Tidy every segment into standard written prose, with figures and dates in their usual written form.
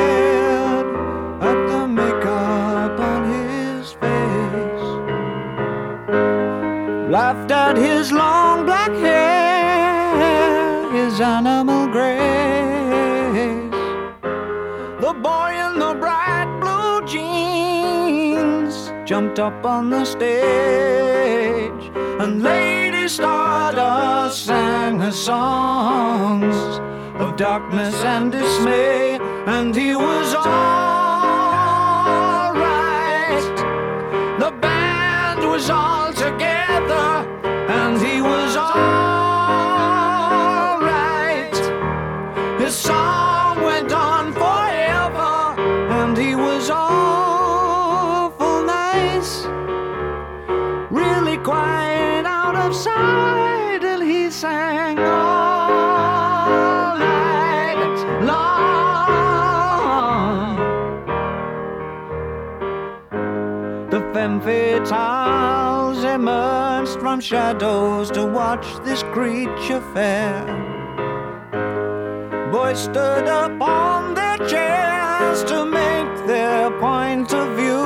stared at the makeup on his face, laughed at his long black hair, his animal grace. The boy in the bright blue jeans jumped up on the stage, and Lady Stardust sang her songs of darkness and dismay, and he was all right. The band was all together, and he was all right. His song went on forever, and he was awful nice, really quite out of sight, and he sang all night long. The femme fatales emerged from shadows to watch this creature fair. Boys stood up on their chairs to make their point of view,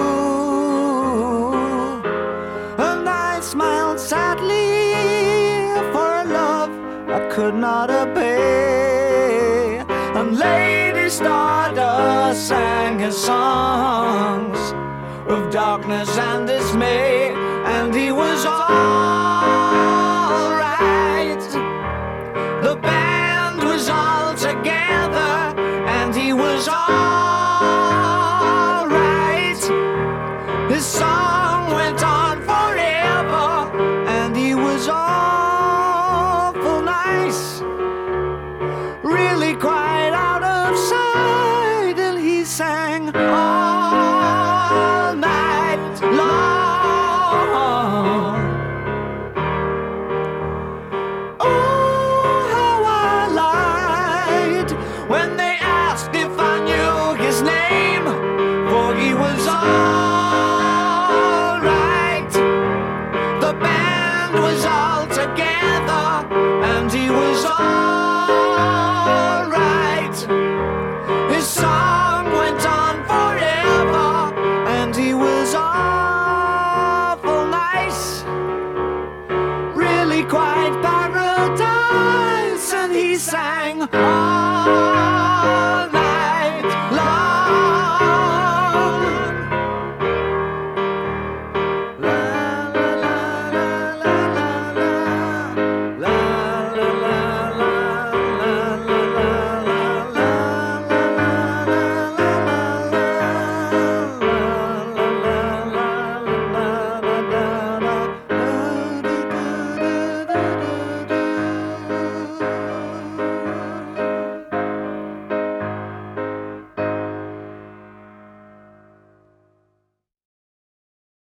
and I smiled sadly for a love I could not obey. And Lady Stardust sang his songs of darkness and dismay, and he was all right. The band was all together, and he was all